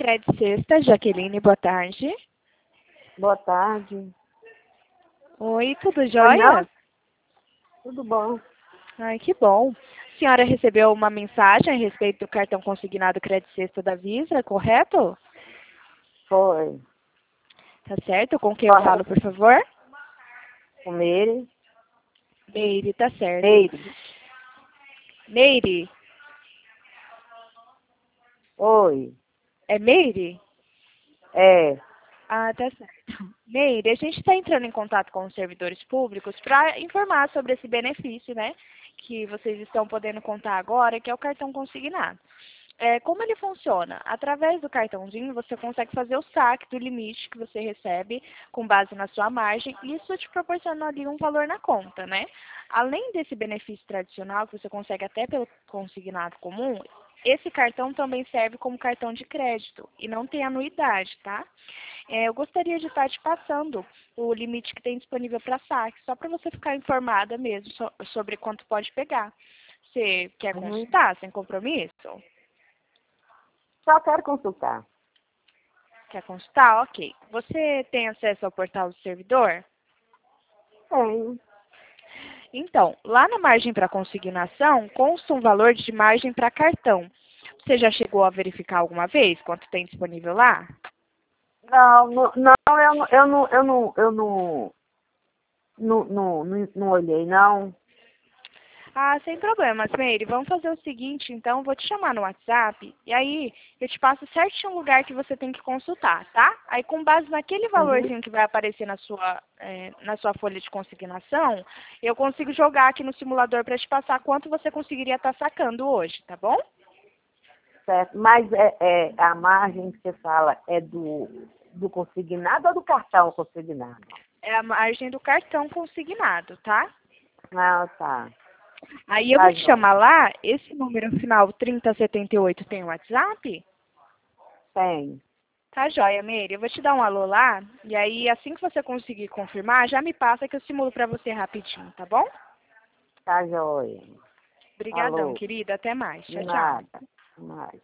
Cred Sexta, Jaqueline, boa tarde. Boa tarde. Oi, tudo Oi, jóia? não? Tudo bom? Ai, que bom. A senhora recebeu uma mensagem a respeito do cartão consignado Cred Sexta da Visa, correto? Foi. Tá certo? Com quem eu falo, por favor? Com Meire. Meire, tá certo. Meire. Meire, Oi. é Meire? É. Ah, tá certo. Meire, a gente está entrando em contato com os servidores públicos para informar sobre esse benefício, né? Que vocês estão podendo contar agora, que é o cartão consignado. Como ele funciona? Através do cartãozinho, você consegue fazer o saque do limite que você recebe com base na sua margem, e isso te proporciona ali um valor na conta, né? Além desse benefício tradicional, que você consegue até pelo consignado comum, esse cartão também serve como cartão de crédito e não tem anuidade, tá? Eu gostaria de estar te passando o limite que tem disponível para saque, só para você ficar informada mesmo sobre quanto pode pegar. Você quer Uhum. consultar sem compromisso? Só quero consultar. Quer consultar? Ok. Você tem acesso ao portal do servidor? Tenho. Então, lá na margem para consignação, consta um valor de margem para cartão. Você já chegou a verificar alguma vez quanto tem disponível lá? Não, eu não olhei, não. Ah, sem problemas, Meire. Vamos fazer o seguinte, então, vou te chamar no WhatsApp e aí eu te passo certinho o lugar que você tem que consultar, tá? Aí, com base naquele Uhum. valorzinho que vai aparecer na sua folha de consignação, eu consigo jogar aqui no simulador para te passar quanto você conseguiria estar sacando hoje, tá bom? Certo. Mas a margem que você fala é do consignado ou do cartão consignado? É a margem do cartão consignado, tá? Ah, tá. Aí eu vou Tá, te joia. chamar lá, esse número final 3078 tem WhatsApp? Tem. Tá joia, Meire. Eu vou te dar um alô lá, e aí assim que você conseguir confirmar, já me passa que eu simulo pra você rapidinho, tá bom? Tá, joia. Obrigadão, Falou. querida. Até mais. De Tchau, tchau. nada. Mais.